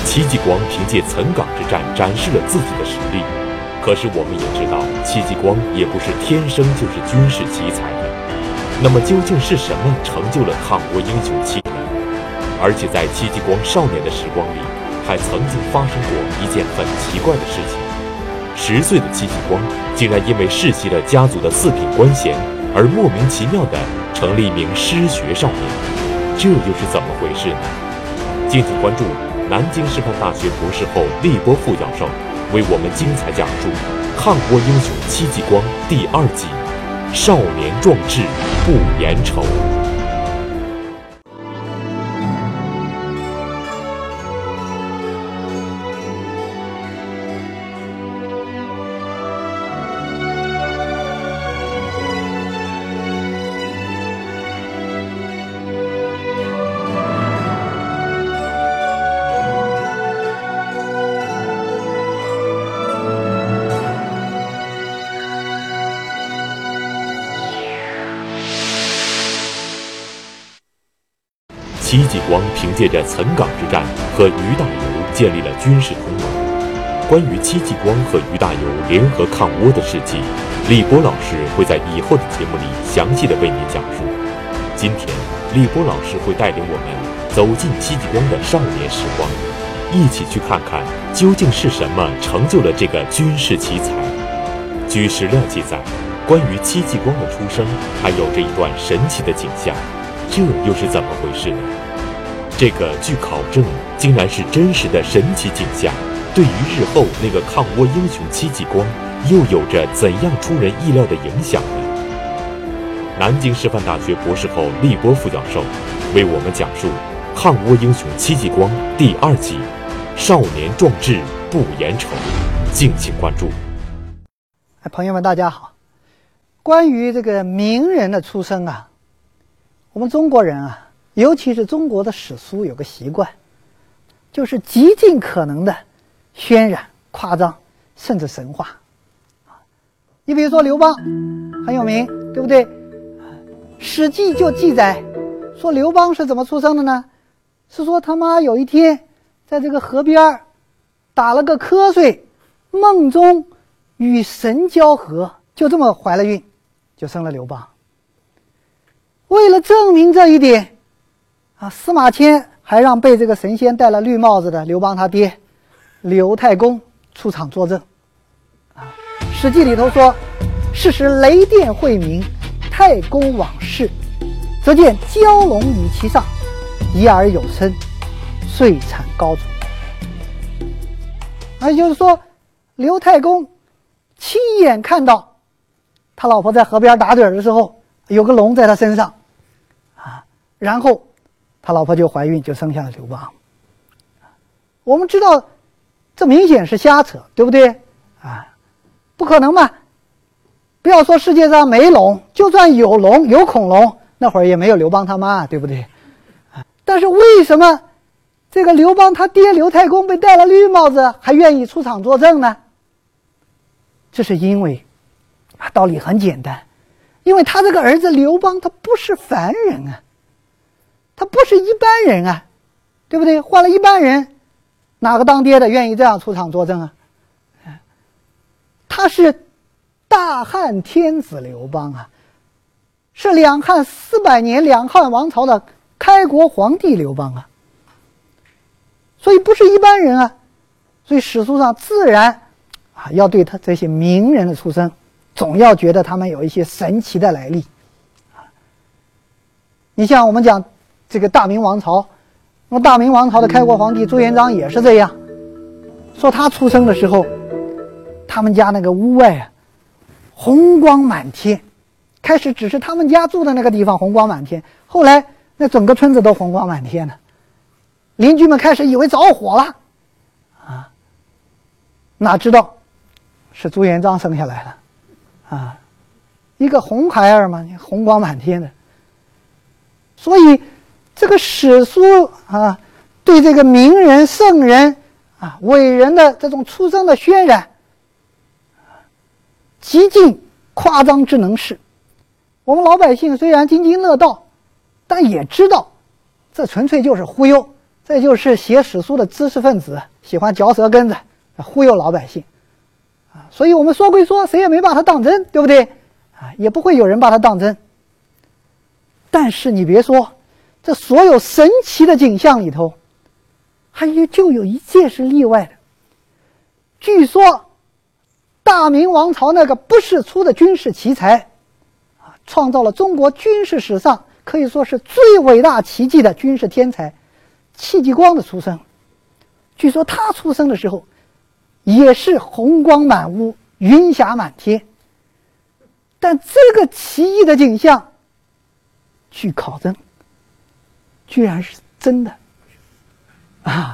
戚继光凭借岑岗之战展示了自己的实力。可是我们也知道，戚继光也不是天生就是军事奇才的。那么究竟是什么成就了抗倭英雄戚呢？而且在戚继光少年的时光里，还曾经发生过一件很奇怪的事情。10岁的戚继光竟然因为世袭了家族的4品官衔，而莫名其妙地成了一名失学少年。这又是怎么回事呢？敬请关注南京师范大学博士后立波副教授为我们精彩讲述抗倭英雄戚继光第2集：少年壮志不言愁。戚继光凭借着岑岗之战和俞大猷建立了军事同盟。关于戚继光和俞大猷联合抗倭的事迹，立波老师会在以后的节目里详细的为您讲述。今天，立波老师会带领我们走进戚继光的少年时光，一起去看看究竟是什么成就了这个军事奇才。据史料记载，关于戚继光的出生，还有着一段神奇的景象。这又是怎么回事呢？这个据考证竟然是真实的神奇景象，对于日后那个抗倭英雄戚继光又有着怎样出人意料的影响呢？南京师范大学博士后立波副教授为我们讲述抗倭英雄戚继光第2集：少年壮志不言愁。敬请关注。 朋友们大家好，关于这个名人的出生啊，我们中国人啊，尤其是中国的史书有个习惯，就是极尽可能的渲染、夸张，甚至神话。你比如说刘邦很有名，对不对？《史记》就记载说刘邦是怎么出生的呢？是说他妈有一天在这个河边打了个瞌睡，梦中与神交合，就这么怀了孕，就生了刘邦。为了证明这一点司马迁还让被这个神仙戴了绿帽子的刘邦他爹刘太公出场作证。史记里头说，是时雷电晦明，太公往视，则见蛟龙于其上，已而有声，遂产高祖。也就是说，刘太公亲眼看到他老婆在河边打盹的时候，有个龙在他身上然后他老婆就怀孕，就生下了刘邦。我们知道这明显是瞎扯，对不对不可能嘛！不要说世界上没龙，就算有龙有恐龙，那会儿也没有刘邦他妈，对不对但是为什么这个刘邦他爹刘太公被戴了绿帽子还愿意出场作证呢？这是因为道理很简单，因为他这个儿子刘邦他不是凡人他不是一般人对不对？换了一般人，哪个当爹的愿意这样出场作证他是大汉天子刘邦是两汉400年两汉王朝的开国皇帝刘邦所以不是一般人所以史书上自然要对他这些名人的出生，总要觉得他们有一些神奇的来历你像我们讲这个大明王朝，那么大明王朝的开国皇帝朱元璋也是这样，说他出生的时候，他们家那个屋外红光满天，开始只是他们家住的那个地方红光满天，后来那整个村子都红光满天了，邻居们开始以为着火了哪知道是朱元璋生下来了一个红孩儿嘛，红光满天的。所以这个史书对这个名人圣人伟人的这种出生的渲染极尽夸张之能事。我们老百姓虽然津津乐道，但也知道这纯粹就是忽悠， 这就是写史书的知识分子喜欢嚼舌根子，忽悠老百姓啊。所以我们说归说，谁也没把它当真，对不对啊？也不会有人把它当真。但是你别说，这所有神奇的景象里头，就有一件是例外的。据说大明王朝那个不世出的军事奇才啊，创造了中国军事史上可以说是最伟大奇迹的军事天才戚继光的出生。据说他出生的时候也是红光满屋，云霞满天。但这个奇异的景象，据考证，居然是真的啊！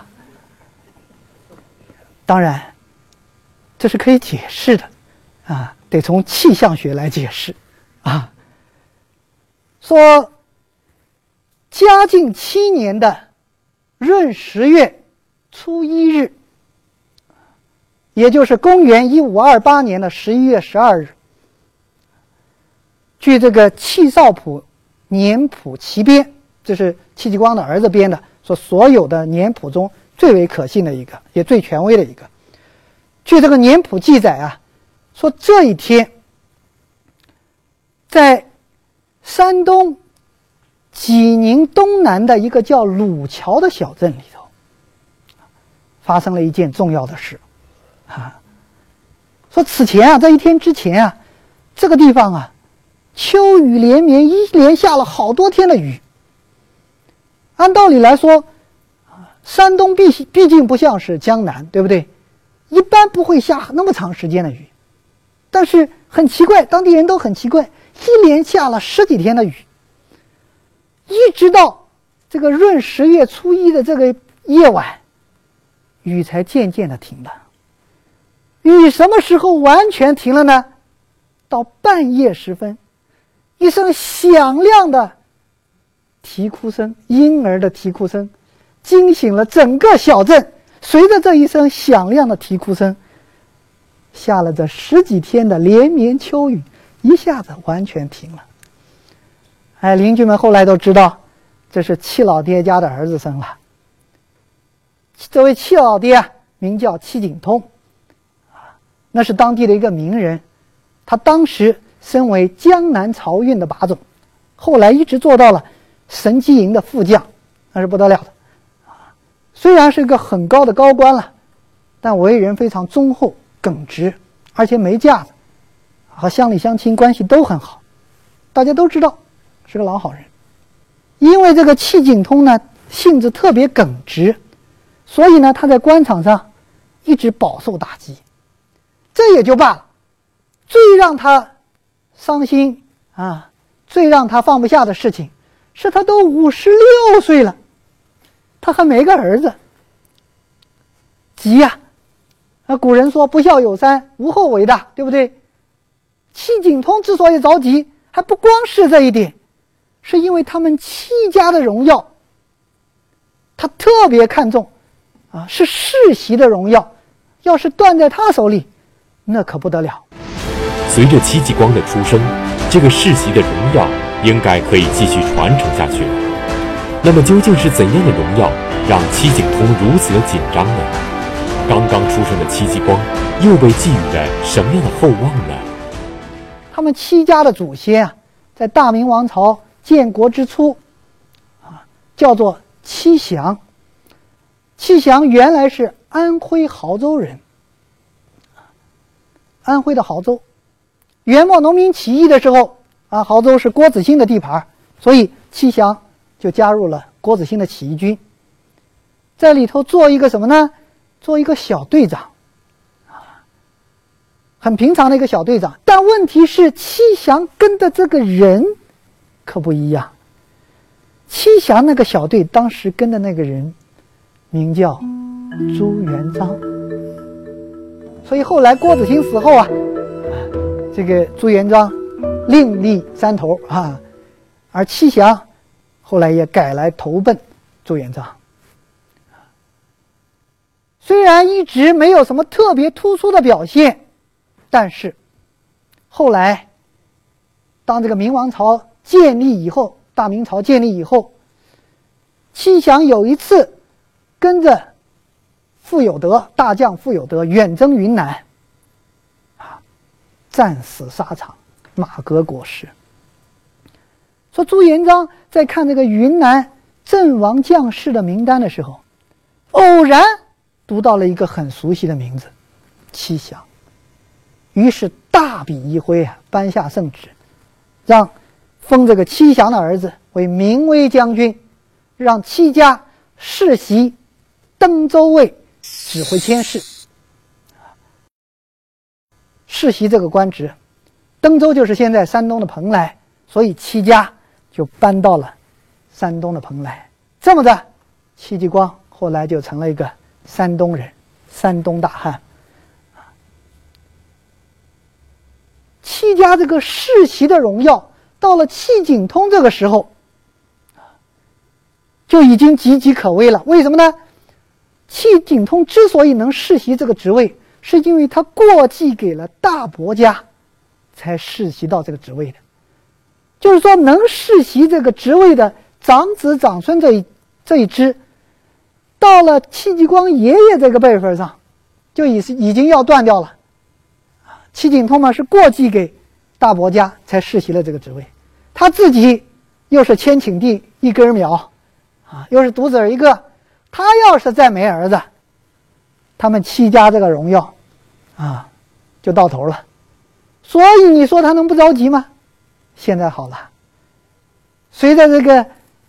当然，这是可以解释的啊，得从气象学来解释啊。说嘉靖7年的闰10月初1日，也就是公元1528年的11月12日，据这个戚少普年谱其编，这是戚继光的儿子编的，说所有的年谱中最为可信的一个，也最权威的一个。据这个年谱记载啊，说这一天在山东济宁东南的一个叫鲁桥的小镇里头，发生了一件重要的事啊。说此前啊，在一天之前啊，这个地方啊秋雨连绵，一连下了好多天的雨。按道理来说，山东毕竟不像是江南，对不对？一般不会下那么长时间的雨。但是很奇怪，当地人都很奇怪，一连下了10几天的雨，一直到这个闰10月初1的这个夜晚，雨才渐渐的停了。雨什么时候完全停了呢？到半夜时分，一声响亮的啼哭声，婴儿的啼哭声，惊醒了整个小镇。随着这一声响亮的啼哭声，下了这10几天的连绵秋雨，一下子完全停了。哎，邻居们后来都知道，这是戚老爹家的儿子生了。这位戚老爹啊，名叫戚景通，那是当地的一个名人。他当时身为江南漕运的把总，后来一直做到了神机营的副将，那是不得了的。虽然是一个很高的高官了，但为人非常忠厚耿直，而且没架子，和乡里乡亲关系都很好，大家都知道是个老好人。因为这个戚景通呢性子特别耿直，所以呢他在官场上一直饱受打击。这也就罢了，最让他伤心啊，最让他放不下的事情是他都56岁了，他还没个儿子，急呀！古人说不孝有三，无后为大，对不对？戚景通之所以着急，还不光是这一点，是因为他们戚家的荣耀，他特别看重啊，是世袭的荣耀，要是断在他手里，那可不得了。 随着戚继光的出生，这个世袭的荣耀应该可以继续传承下去了。那么究竟是怎样的荣耀让戚景通如此的紧张呢？刚刚出生的戚继光又被寄予了什么样的厚望呢？ 他们戚家的祖先啊，在大明王朝建国之初啊，叫做戚祥。戚祥原来是安徽亳州人，安徽的亳州。元末农民起义的时候啊，亳州是郭子兴的地盘，所以戚祥就加入了郭子兴的起义军，在里头做一个什么呢？做一个小队长，很平常的一个小队长。但问题是，戚祥跟的这个人可不一样。戚祥那个小队当时跟的那个人名叫朱元璋，所以后来郭子兴死后啊，这个朱元璋另立山头啊，而戚祥后来也改来投奔朱元璋。虽然一直没有什么特别突出的表现，但是后来当这个明王朝建立以后，大明朝建立以后，戚祥有一次跟着傅有德大将傅有德远征云南，战死沙场，马革裹尸。说朱元璋在看这个云南阵亡将士的名单的时候，偶然读到了一个很熟悉的名字戚祥，于是大笔一挥颁下圣旨，让封这个戚祥的儿子为明威将军，让戚家世袭登州卫指挥佥事。世袭这个官职，登州就是现在山东的蓬莱，所以戚家就搬到了山东的蓬莱。这么着，戚继光后来就成了一个山东人，山东大汉。戚家这个世袭的荣耀，到了戚景通这个时候，就已经岌岌可危了。为什么呢？戚景通之所以能世袭这个职位，是因为他过继给了大伯家，才世袭到这个职位的。就是说，能世袭这个职位的长子长孙这一支，到了戚继光爷爷这个辈分上，就已经要断掉了。戚景通嘛是过继给大伯家才世袭了这个职位，他自己又是千顷地一根苗，又是独子儿一个，他要是再没儿子，他们戚家这个荣耀就到头了。所以你说他能不着急吗？现在好了，随着这个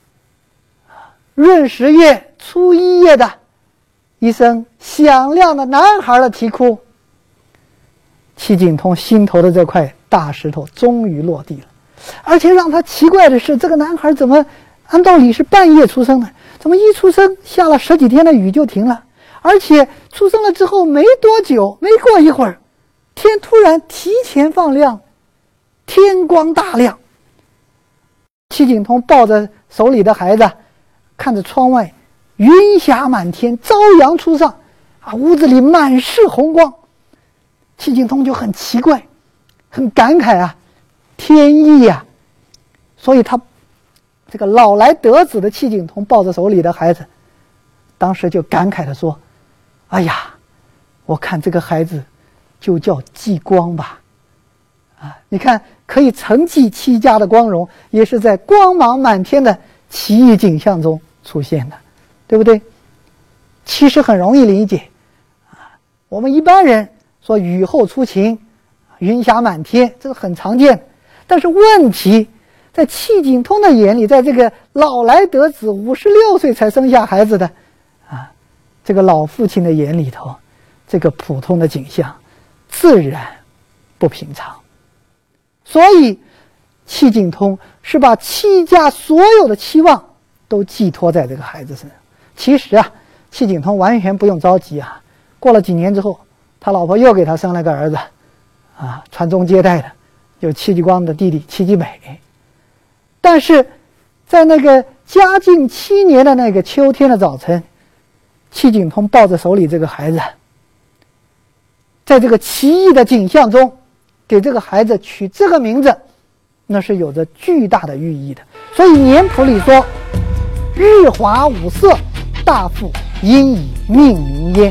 闰10月初1夜的一声响亮的男孩的啼哭，戚景通心头的这块大石头终于落地了。而且让他奇怪的是，这个男孩怎么按道理是半夜出生的，怎么一出生下了10几天的雨就停了，而且出生了之后没多久，没过一会儿，天突然提前放亮，天光大亮。戚景通抱着手里的孩子，看着窗外云霞满天，朝阳初上，屋子里满是红光。戚景通就很奇怪，很感慨天意所以他这个老来得子的戚景通抱着手里的孩子，当时就感慨地说：哎呀，我看这个孩子就叫继光吧。你看可以承继戚家的光荣，也是在光芒满天的奇异景象中出现的，对不对？其实很容易理解我们一般人说雨后初晴，云霞满天，这个很常见。但是问题在戚景通的眼里，在这个老来得子56岁才生下孩子的这个老父亲的眼里头，这个普通的景象自然不平常。所以戚景通是把戚家所有的期望都寄托在这个孩子身上。其实戚景通完全不用着急过了几年之后，他老婆又给他生了个儿子传宗接代的，有戚继光的弟弟戚继美。但是在那个嘉靖7年的那个秋天的早晨，戚景通抱着手里这个孩子，在这个奇异的景象中给这个孩子取这个名字，那是有着巨大的寓意的。所以年谱里说：日华五色，大父因以命名焉。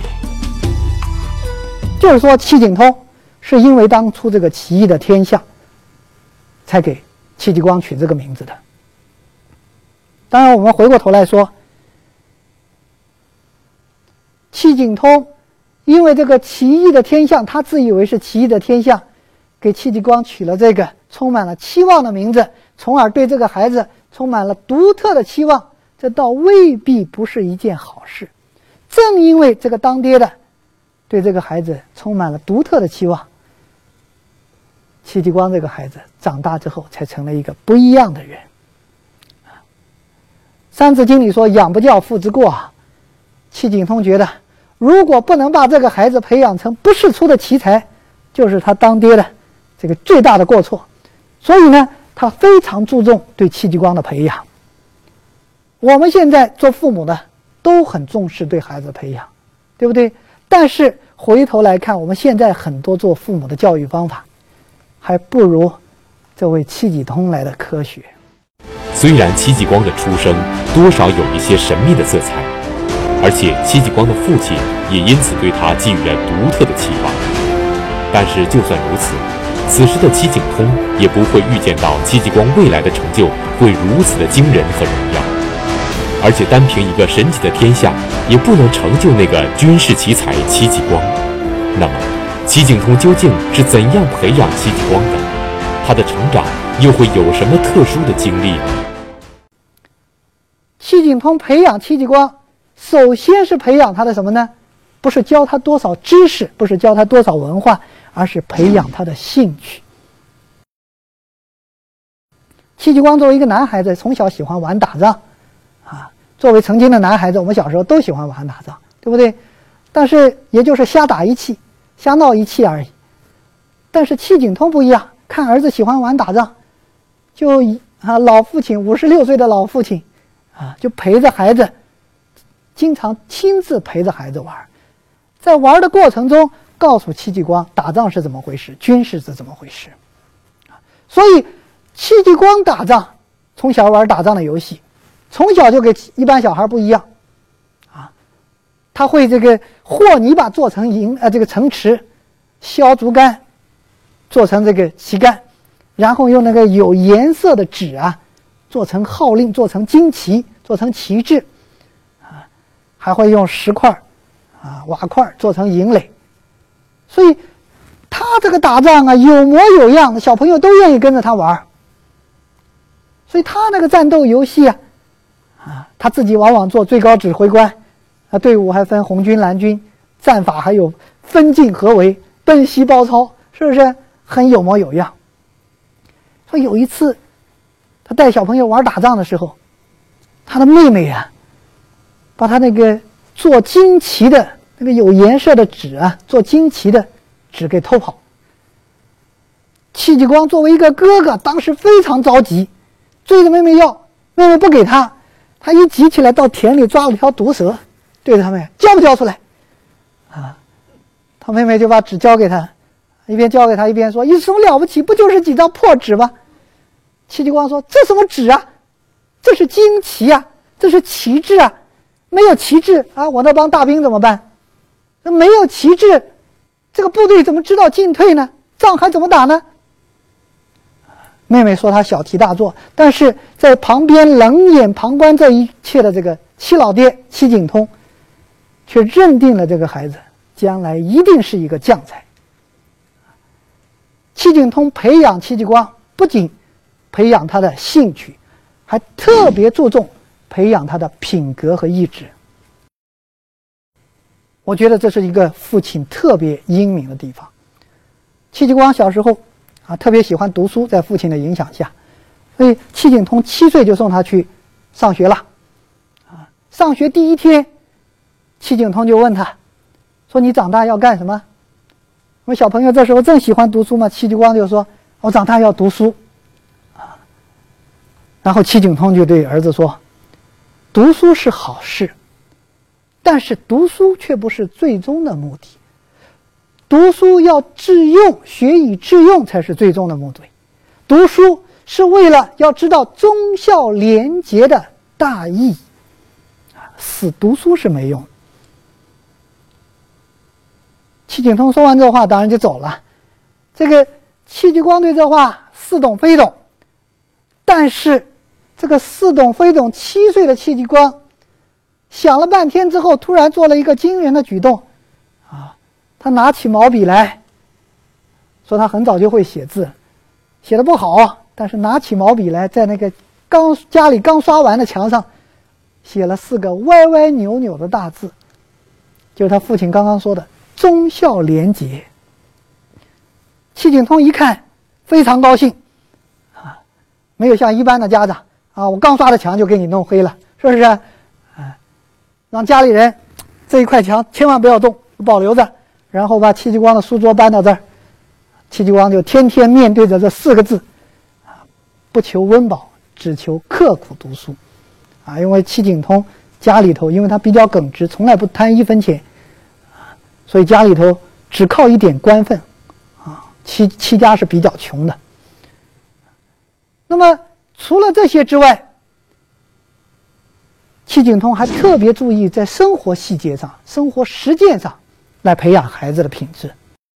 就是说戚景通是因为当初这个奇异的天象，才给戚继光取这个名字的。当然我们回过头来说，戚景通因为这个奇异的天象，他自以为是奇异的天象，给戚继光取了这个充满了期望的名字，从而对这个孩子充满了独特的期望，这倒未必不是一件好事。正因为这个当爹的对这个孩子充满了独特的期望，戚继光这个孩子长大之后才成了一个不一样的人。三字经里说养不教父之过戚景通觉得如果不能把这个孩子培养成不世出的奇才，就是他当爹的这个最大的过错。所以呢，他非常注重对戚继光的培养。我们现在做父母的都很重视对孩子的培养，对不对？但是回头来看，我们现在很多做父母的教育方法还不如这位戚继通来的科学。 虽然戚继光的出生多少有一些神秘的色彩， 而且戚继光的父亲也因此对他寄予了独特的期望。但是就算如此，此时的戚景通也不会预见到戚继光未来的成就会如此的惊人和荣耀，而且单凭一个神奇的天下也不能成就那个军事奇才戚继光。那么戚景通究竟是怎样培养戚继光的？他的成长又会有什么特殊的经历呢？ 戚景通培养戚继光，首先是培养他的什么呢？不是教他多少知识，不是教他多少文化，而是培养他的兴趣。戚继光作为一个男孩子，从小喜欢玩打仗，作为曾经的男孩子，我们小时候都喜欢玩打仗，对不对？但是也就是瞎打一气，瞎闹一气而已。但是戚景通不一样，看儿子喜欢玩打仗，就老父亲56岁的老父亲就陪着孩子，经常亲自陪着孩子玩，在玩的过程中告诉戚继光打仗是怎么回事，军事是怎么回事。所以戚继光打仗，从小玩打仗的游戏，从小就跟一般小孩不一样他会这个和泥巴做成这个城池，削竹竿做成这个旗杆，然后用那个有颜色的纸做成号令，做成旌旗，做成旗帜还会用石块瓦块做成营垒。所以他这个打仗有模有样，小朋友都愿意跟着他玩。所以他那个战斗游戏他自己往往做最高指挥官队伍还分红军蓝军，战法还有分进合围，奔袭包抄，是不是很有模有样？说有一次他带小朋友玩打仗的时候，他的妹妹把他那个做旌旗的那个有颜色的纸做旌旗的纸给偷跑。戚继光作为一个哥哥，当时非常着急，追着妹妹要，妹妹不给他，他一急起来到田里抓了条毒蛇，对着他妹交不交出来他妹妹就把纸交给他，一边交给他一边说，有什么了不起，不就是几张破纸吗？戚继光说，这什么纸这是旌旗这是旗帜没有旗帜我那帮大兵怎么办？没有旗帜，这个部队怎么知道进退呢？仗还怎么打呢？妹妹说他小题大做，但是在旁边冷眼旁观这一切的这个戚老爹戚景通却认定了这个孩子将来一定是一个将才。戚景通培养戚继光，不仅培养他的兴趣，还特别注重培养他的品格和意志。我觉得这是一个父亲特别英明的地方。戚继光小时候特别喜欢读书，在父亲的影响下，所以戚景通7岁就送他去上学了上学第一天，戚景通就问他说，你长大要干什么？我们小朋友这时候正喜欢读书嘛，戚继光就说，我长大要读书然后戚景通就对儿子说，读书是好事，但是读书却不是最终的目的，读书要致用，学以致用才是最终的目的。读书是为了要知道忠孝廉洁的大义死读书是没用。戚景通说完这话当然就走了。这个戚继光对这话似懂非懂，但是这个似懂非懂，7岁的戚继光想了半天之后，突然做了一个惊人的举动他拿起毛笔来，说他很早就会写字，写得不好，但是拿起毛笔来，在那个家里刚刷完的墙上写了4个歪歪扭扭的大字，就是他父亲刚刚说的忠孝廉洁。戚景通一看非常高兴没有像一般的家长我刚刷的墙就给你弄黑了，是不是让家里人这一块墙千万不要动，保留着，然后把戚继光的书桌搬到这儿。戚继光就天天面对着这4个字不求温饱，只求刻苦读书因为戚景通家里头因为他比较耿直，从来不贪1分钱所以家里头只靠一点官分戚家是比较穷的。那么除了这些之外， 戚景通还特别注意在生活细节上、生活实践上来培养孩子的品质。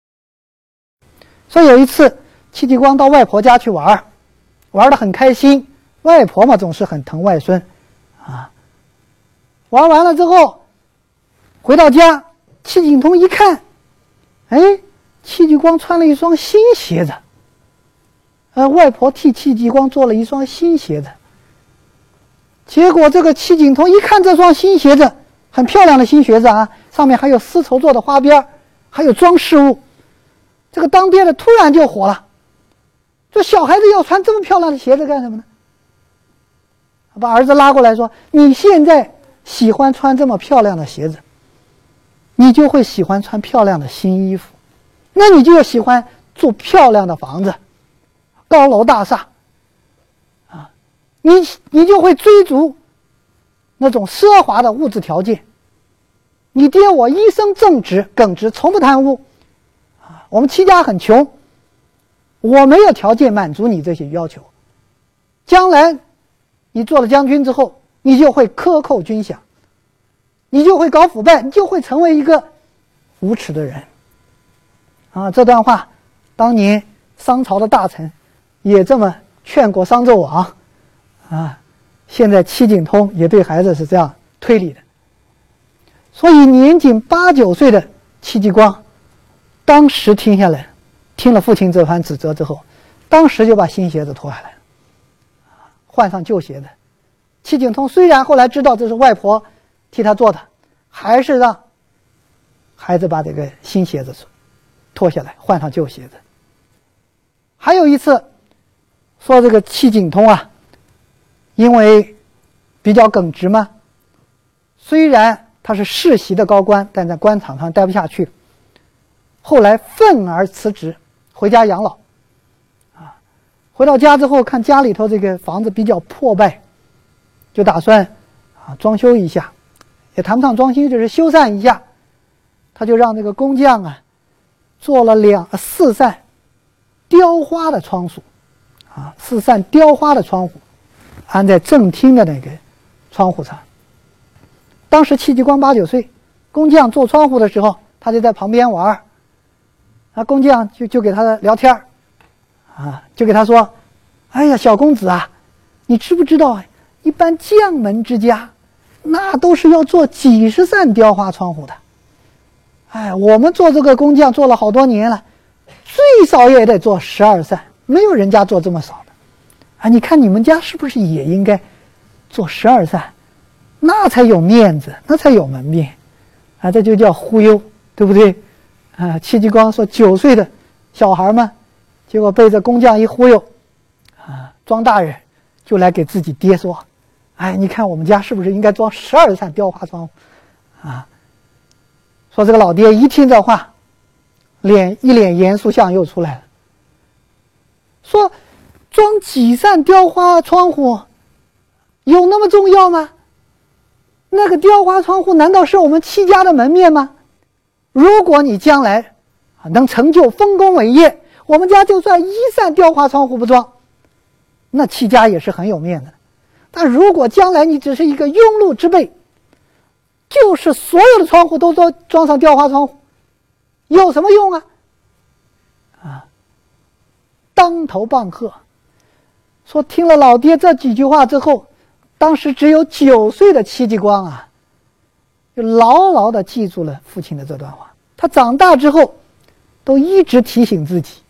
所以有一次，戚继光到外婆家去玩，玩得很开心。外婆嘛，总是很疼外孙，啊。玩完了之后，回到家，戚景通一看，哎，戚继光穿了一双新鞋子。外婆替戚继光做了一双新鞋子。结果这个戚景通一看这双新鞋子，很漂亮的新鞋子啊，上面还有丝绸做的花边，还有装饰物。这个当爹的突然就火了，这小孩子要穿这么漂亮的鞋子干什么呢？把儿子拉过来说：“你现在喜欢穿这么漂亮的鞋子，你就会喜欢穿漂亮的新衣服，那你就要喜欢住漂亮的房子，高楼大厦，啊，你就会追逐那种奢华的物质条件。你爹我一生正直耿直，从不贪污。我们戚家很穷，我没有条件满足你这些要求。将来你做了将军之后，你就会克扣军饷，你就会搞腐败，你就会成为一个无耻的人。”啊，这段话当年商朝的大臣也这么劝过商纣王啊。现在戚景通也对孩子是这样推理的。所以年仅8、9岁的戚继光当时听下来，听了父亲这番指责之后，当时就把新鞋子脱下来，换上旧鞋子。戚景通虽然后来知道这是外婆替他做的，还是让孩子把这个新鞋子脱下来，换上旧鞋子。还有一次说这个戚景通啊，因为比较耿直嘛，虽然他是世袭的高官，但在官场上待不下去了，后来愤而辞职，回家养老。回到家之后，看家里头这个房子比较破败，就打算装修一下，也谈不上装修，就是修缮一下。他就让这个工匠啊做了4扇雕花的窗户，4扇雕花的窗户安在正厅的那个窗户上。当时戚继光8、9岁，工匠做窗户的时候，他就在旁边玩。工匠就给他聊天就给他说：“哎呀，小公子啊，你知不知道一般将门之家，那都是要做几十扇雕花窗户的。哎，我们做这个工匠做了好多年了，最少也得做12扇，没有人家做这么少的。你看你们家是不是也应该做12扇？那才有面子，那才有门面这就叫忽悠，对不对？”戚继光说9岁的小孩嘛，结果被这工匠一忽悠庄大人就来给自己爹说：“哎，你看我们家是不是应该装12扇雕花窗户？”说这个老爹一听这话，一脸严肃相又出来了，说：“装几扇雕花窗户有那么重要吗？那个雕花窗户难道是我们戚家的门面吗？如果你将来能成就丰功伟业，我们家就算1扇雕花窗户不装，那戚家也是很有面子的。但如果将来你只是一个庸碌之辈，就是所有的窗户都装上雕花窗户，有什么用啊？”当头棒喝。说听了老爹这几句话之后，当时只有9岁的戚继光就牢牢地记住了父亲的这段话。他长大之后都一直提醒自己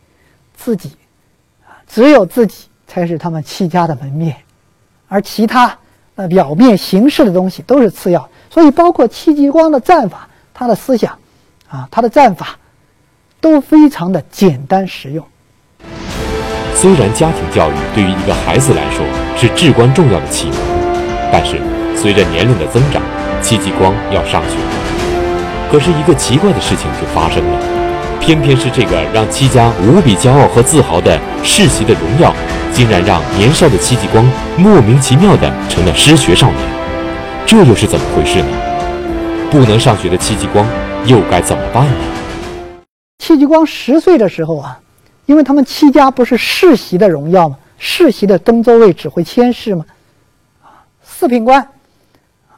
只有自己才是他们戚家的门面，而其他表面形式的东西都是次要。所以包括戚继光的战法，他的思想他的战法都非常的简单实用。 虽然家庭教育对于一个孩子来说是至关重要的启蒙，但是随着年龄的增长，戚继光要上学了。可是一个奇怪的事情就发生了，偏偏是这个让戚家无比骄傲和自豪的世袭的荣耀，竟然让年少的戚继光莫名其妙地成了失学少年。这又是怎么回事呢？不能上学的戚继光又该怎么办呢？ 戚继光10岁的时候因为他们戚家不是世袭的荣耀吗？世袭的登州卫指挥佥事吗？4品官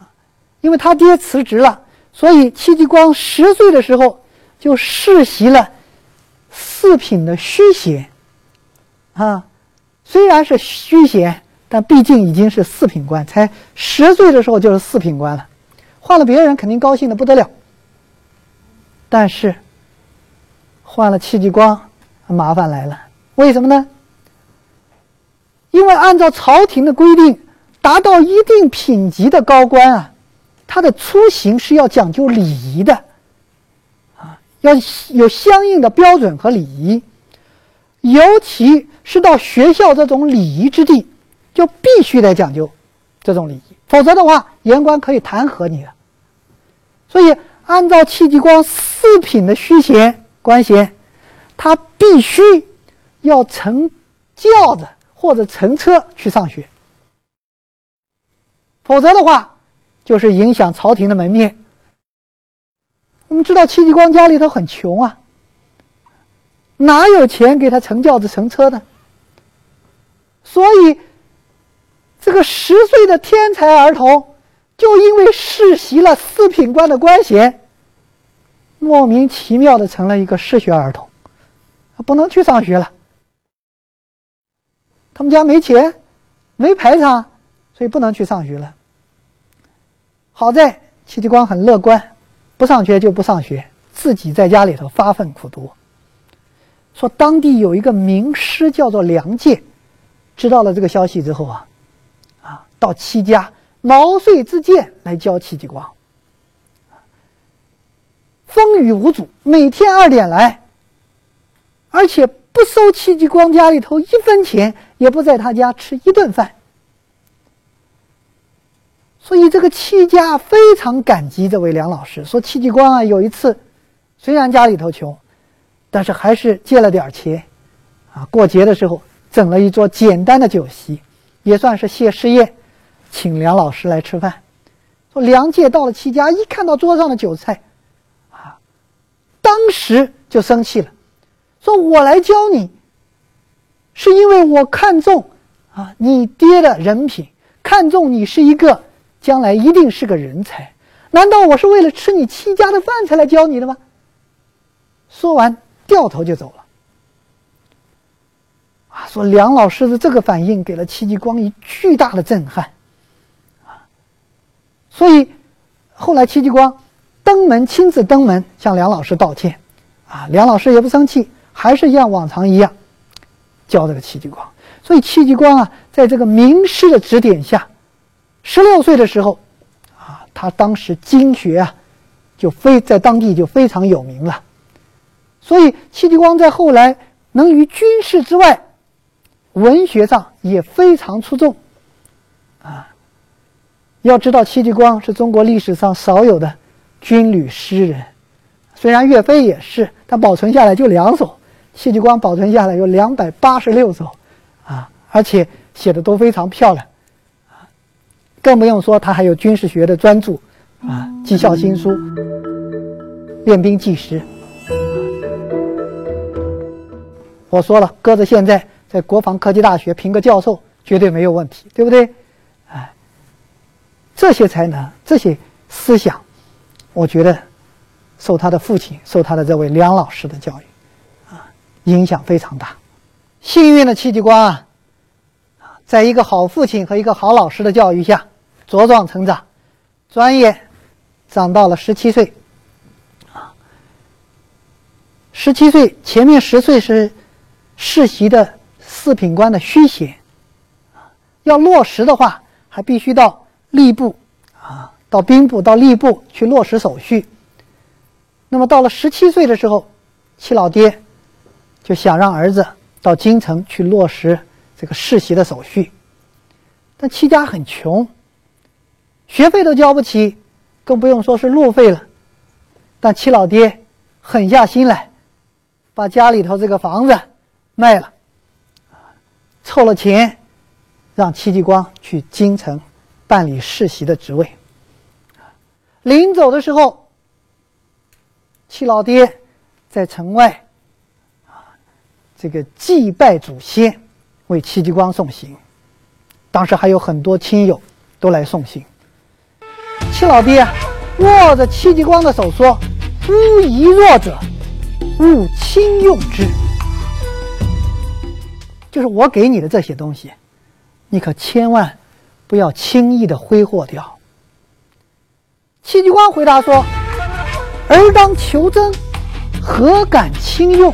因为他爹辞职了，所以戚继光10岁的时候就世袭了4品的虚衔啊。虽然是虚衔，但毕竟已经是4品官，才10岁的时候就是4品官了。换了别人肯定高兴的不得了，但是换了戚继光，麻烦来了。为什么呢？因为按照朝廷的规定，达到一定品级的高官啊，他的出行是要讲究礼仪的啊，要有相应的标准和礼仪。尤其是到学校这种礼仪之地，就必须得讲究这种礼仪，否则的话，言官可以弹劾你的。所以，按照戚继光4品的虚衔官衔，他必须要乘轿子或者乘车去上学，否则的话，就是影响朝廷的门面。我们知道戚继光家里头很穷啊，哪有钱给他乘轿子乘车的？所以这个10岁的天才儿童，就因为世袭了4品官的官衔，莫名其妙的成了一个失学儿童，不能去上学了。他们家没钱，没排场，所以不能去上学了。好在戚继光很乐观，不上学就不上学，自己在家里头发奋苦读。说当地有一个名师叫做梁介，知道了这个消息之后到戚家毛遂自荐来教戚继光，风雨无阻，每天2点来，而且不收戚继光家里头1分钱，也不在他家吃1顿饭。所以这个戚家非常感激这位梁老师，说戚继光有一次虽然家里头穷，但是还是借了点钱过节的时候整了一桌简单的酒席，也算是谢师宴，请梁老师来吃饭。说梁介到了戚家，一看到桌上的酒菜当时就生气了，说我来教你是因为我看重你爹的人品，看重你是一个将来一定是个人才，难道我是为了吃你戚家的饭才来教你的吗？说完掉头就走了。说梁老师的这个反应给了戚继光以巨大的震撼所以后来戚继光亲自登门向梁老师道歉梁老师也不生气，还是像往常一样教这个戚继光。所以戚继光在这个名师的指点下，16岁的时候他当时经学在当地就非常有名了。所以戚继光在后来能于军事之外，文学上也非常出众要知道戚继光是中国历史上少有的军旅诗人，虽然岳飞也是，但保存下来就2首，戚继光保存下来有286首而且写的都非常漂亮更不用说他还有军事学的专著绩效新书、练兵纪实。我说了，搁着现在在国防科技大学评个教授绝对没有问题，对不对？这些才能，这些思想，我觉得受他的父亲，受他的这位梁老师的教育影响非常大。幸运的戚继光在一个好父亲和一个好老师的教育下茁壮成长，转眼长到了17岁17岁，前面10岁是世袭的4品官的虚衔要落实的话，还必须到吏部到兵部到吏部去落实手续。那么到了17岁的时候，戚老爹就想让儿子到京城去落实这个世袭的手续，但戚家很穷，学费都交不起，更不用说是路费了。但戚老爹狠下心来，把家里头这个房子卖了，凑了钱让戚继光去京城办理世袭的职位。临走的时候，戚老爹在城外这个祭拜祖先，为戚继光送行。当时还有很多亲友都来送行。 七老爹握着戚继光的手说：“夫夷弱者，勿轻用之。”就是我给你的这些东西，你可千万不要轻易的挥霍掉。戚继光回答说：“儿当求真，何敢轻用？”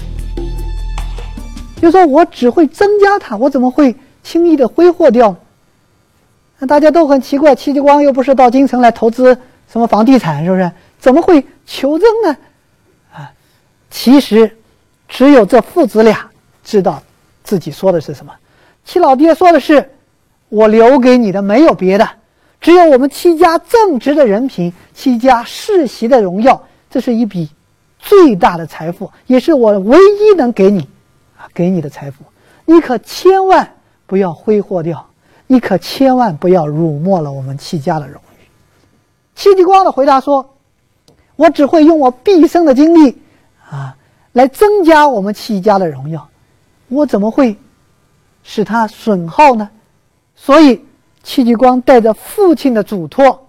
就说我只会增加它，我怎么会轻易的挥霍掉呢？那大家都很奇怪，戚继光又不是到京城来投资什么房地产，是不是？怎么会求增呢？其实只有这父子俩知道自己说的是什么。戚老爹说的是：“我留给你的没有别的，只有我们戚家正直的人品，戚家世袭的荣耀，这是一笔最大的财富，也是我唯一能给你的财富。你可千万不要挥霍掉，你可千万不要辱没了我们戚家的荣誉。”戚继光的回答说：“我只会用我毕生的精力来增加我们戚家的荣耀，我怎么会使它损耗呢？”所以戚继光带着父亲的嘱托，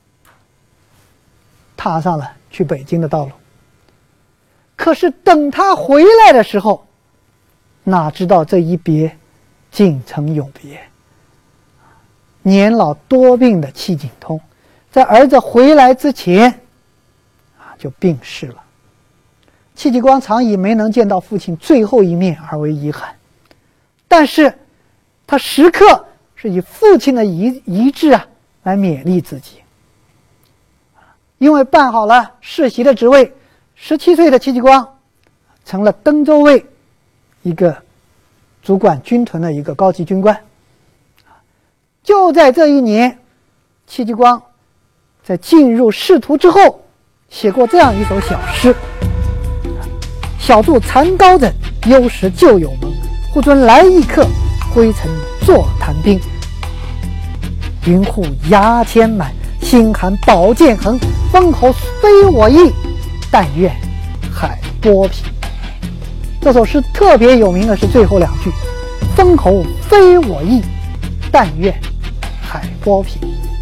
踏上了去北京的道路。可是等他回来的时候，哪知道这一别竟成永别。年老多病的戚景通在儿子回来之前就病逝了。戚继光常以没能见到父亲最后一面而为遗憾，但是他时刻是以父亲的遗志来勉励自己。因为办好了世袭的职位，17岁的戚继光成了登州卫一个主管军屯的一个高级军官。就在这一年，戚继光在进入仕途之后，写过这样一首小诗：“小筑残高枕，忧时旧友盟。忽尊来意客，灰尘作谈兵。云户牙签满，心寒宝剑横。封侯非我意，但愿海波平。”这首诗特别有名的是最后两句：“封侯非我意，但愿海波平。”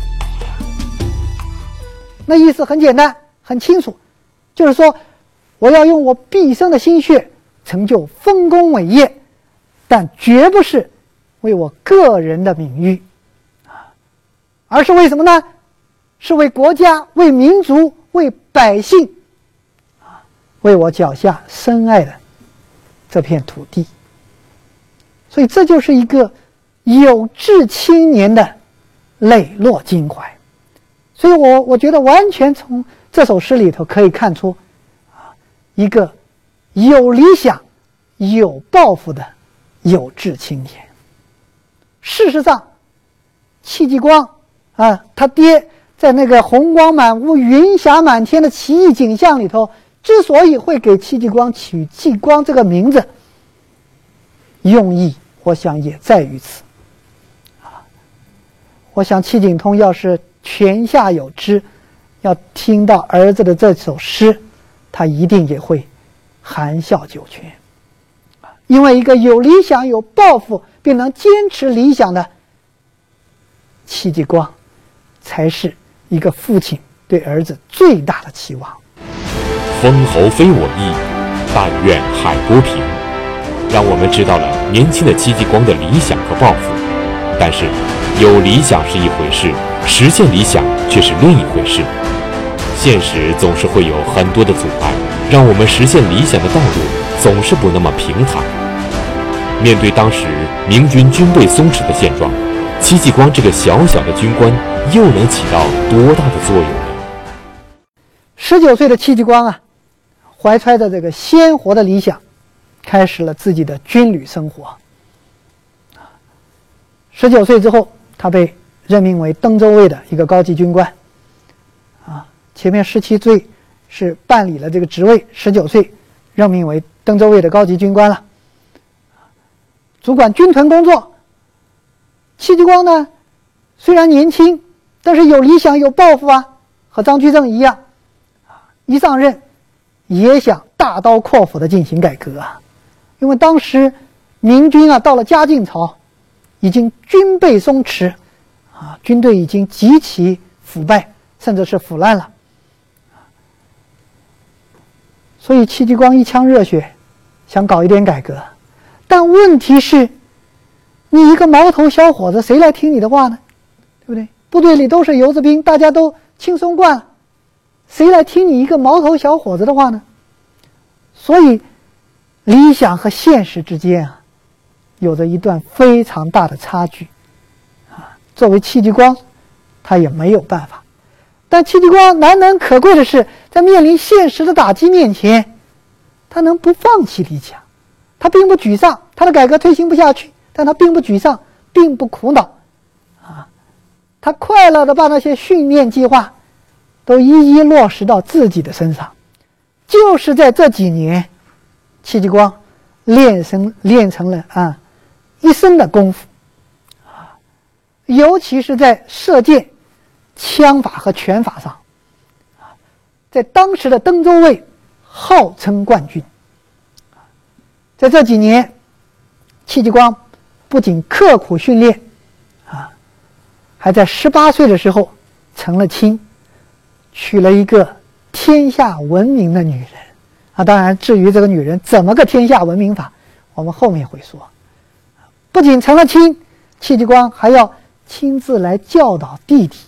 那意思很简单，很清楚，就是说我要用我毕生的心血成就丰功伟业，但绝不是为我个人的名誉，而是为什么呢？是为国家、为民族、为百姓，为我脚下深爱的这片土地。所以这就是一个有志青年的磊落襟怀。所以我觉得完全从这首诗里头可以看出一个有理想、有抱负的有志青年。事实上，戚继光他爹在那个红光满屋、云霞满天的奇异景象里头，之所以会给戚继光取继光这个名字，用意我想也在于此。我想戚景通要是泉下有知，要听到儿子的这首诗，他一定也会含笑九泉。因为一个有理想、有抱负并能坚持理想的戚继光，才是一个父亲对儿子最大的期望。 封侯非我意，但愿海波平，让我们知道了年轻的戚继光的理想和抱负。但是有理想是一回事，实现理想却是另一回事。现实总是会有很多的阻碍，让我们实现理想的道路总是不那么平坦。面对当时明军军备松弛的现状，戚继光这个小小的军官又能起到多大的作用呢 ？19岁的戚继光怀揣着这个鲜活的理想，开始了自己的军旅生活。19岁之后，他被任命为登州卫的一个高级军官。前面17岁是办理了这个职位，19岁任命为登州卫的高级军官了，主管军屯工作。戚继光呢，虽然年轻，但是有理想、有抱负和张居正一样，一上任也想大刀阔斧的进行改革因为当时明军到了嘉靖朝，已经军备松弛军队已经极其腐败， 甚至是腐烂了。所以戚继光一腔热血，想搞一点改革，但问题是，你一个毛头小伙子，谁来听你的话呢？对不对？部队里都是游子兵，大家都轻松惯了，谁来听你一个毛头小伙子的话呢？所以，理想和现实之间啊，有着一段非常大的差距。作为戚继光，他也没有办法。但戚继光难能可贵的是，在面临现实的打击面前，他能不放弃理想，他并不沮丧，他的改革推行不下去，但他并不沮丧，并不苦恼，他快乐地把那些训练计划都一一落实到自己的身上。就是在这几年，戚继光练成了一身的功夫，尤其是在射箭、枪法和拳法上，在当时的登州卫号称冠军。在这几年，戚继光不仅刻苦训练，还在18岁的时候成了亲，娶了一个天下闻名的女人。当然，至于这个女人怎么个天下闻名法，我们后面会说。不仅成了亲，戚继光还要亲自来教导弟弟，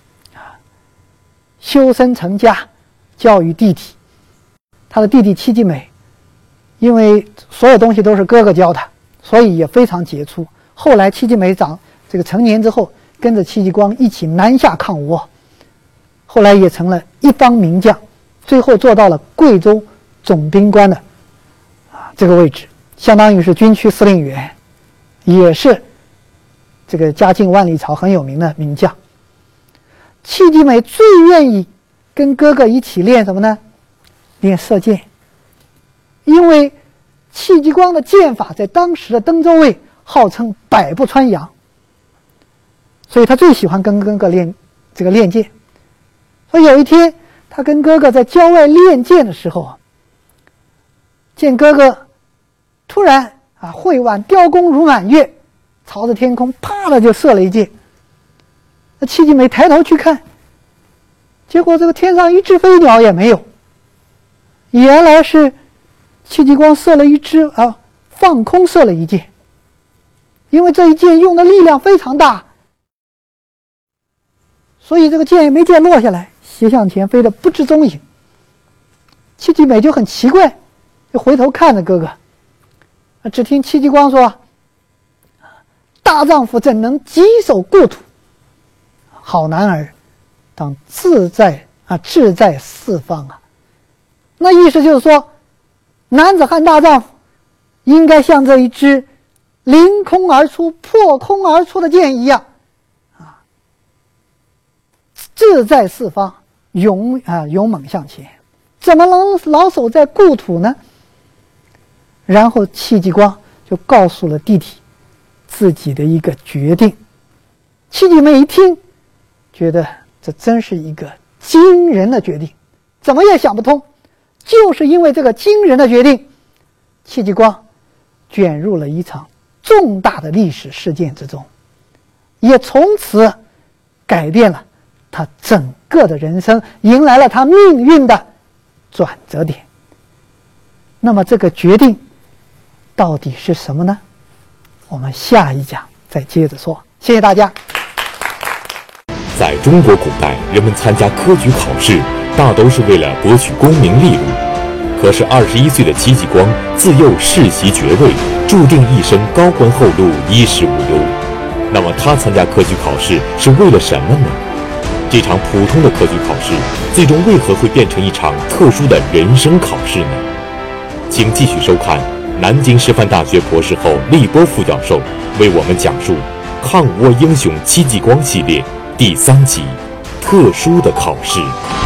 修身成家，教育弟弟。他的弟弟戚继美，因为所有东西都是哥哥教他，所以也非常杰出。后来戚继美成年之后，跟着戚继光一起南下抗倭，后来也成了一方名将，最后做到了贵州总兵官的这个位置，相当于是军区司令员，也是这个家境万历朝很有名的名将。戚继美最愿意跟哥哥一起练什么呢？练射箭。因为戚继光的箭法在当时的登州卫号称百步穿杨，所以他最喜欢跟哥哥练箭。所以有一天，他跟哥哥在郊外练箭的时候，见哥哥突然挥腕雕弓如满月，朝着天空啪的就射了一箭。那戚继美抬头去看，结果这个天上一只飞鸟也没有，原来是戚继光射了一只放空射了一箭。因为这一箭用的力量非常大，所以这个箭也没落下来，斜向前飞得不知踪影。戚继美就很奇怪，就回头看着哥哥，只听戚继光说：“大丈夫怎能棘守故土？好男儿当志在四方啊！”那意思就是说，男子汉大丈夫应该像这一支凌空而出、破空而出的箭一样，志在四方，勇猛向前，怎么能老守在故土呢？然后戚继光就告诉了弟弟自己的一个决定。戚继美一听，觉得这真是一个惊人的决定，怎么也想不通。就是因为这个惊人的决定，戚继光卷入了一场重大的历史事件之中，也从此改变了他整个的人生，迎来了他命运的转折点。那么这个决定到底是什么呢？我们下一讲再接着说。谢谢大家。 在中国古代，人们参加科举考试大都是为了博取功名利禄。可是21岁的戚继光自幼世袭爵位，注定一生高官厚禄，衣食无忧。那么他参加科举考试是为了什么呢？这场普通的科举考试，最终为何会变成一场特殊的人生考试呢？请继续收看南京师范大学博士后立波副教授为我们讲述抗倭英雄戚继光系列第3集：特殊的考试。